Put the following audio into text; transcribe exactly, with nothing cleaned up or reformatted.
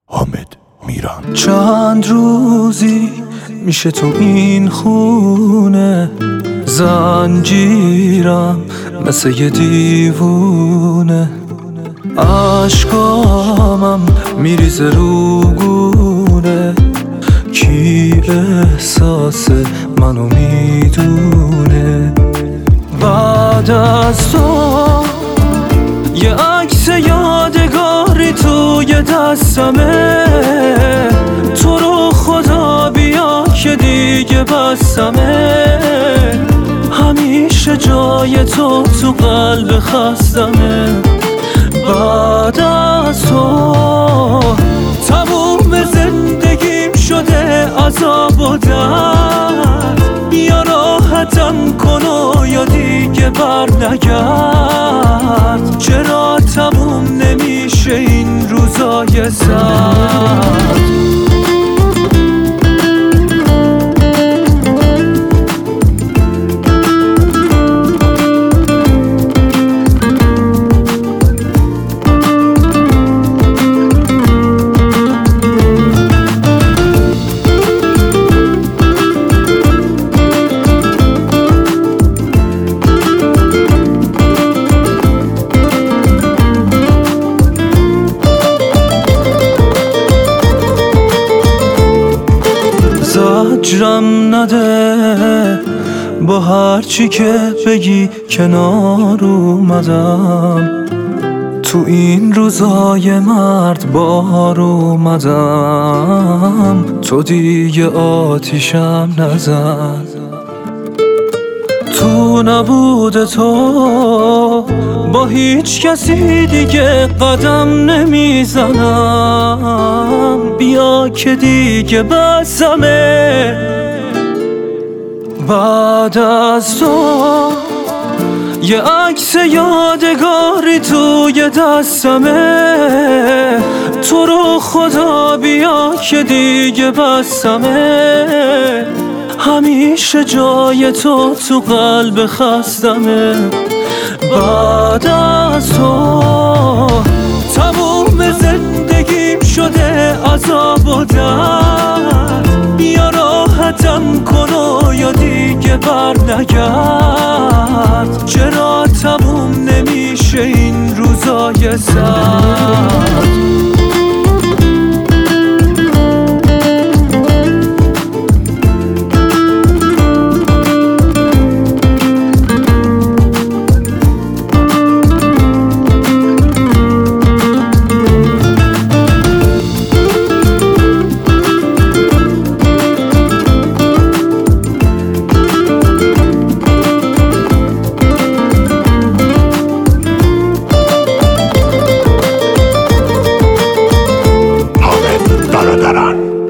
حامد میران. چند روزی میشه تو این خونه، زنجیرم مثل یه دیوونه، عشقامم میریزه روگونه، کی احساس منو میدونه؟ بعد از تو یه عکس یادگاری توی دستمه، تو رو خدا بیا که دیگه بستمه، همیشه جای تو تو قلب خستمه. بعد از تو تموم زندگیم شده عذاب و درد، یا راحتم کن و یا دیگه بر نگرد. چرا تموم نمیشه این روزای سرد؟ زجرم نده، با هرچی که بگی کنار اومدم، تو این روزای مرد بار اومدم، تو دیگه آتیشم نزن. تو نبود تو با هیچ کسی دیگه قدم نمیزنم، بیا که دیگه بسمه. بعد از تو یه عکس یادگاری توی دستمه، تو رو خدا بیا که دیگه بسمه، همیشه جای تو تو قلب خستمه. بعد از تو تموم زندگیم شده عذاب و درد، یا راحتم کن و یا دیگه بر نگرد. چرا تموم نمیشه این روزای سرد؟ برادران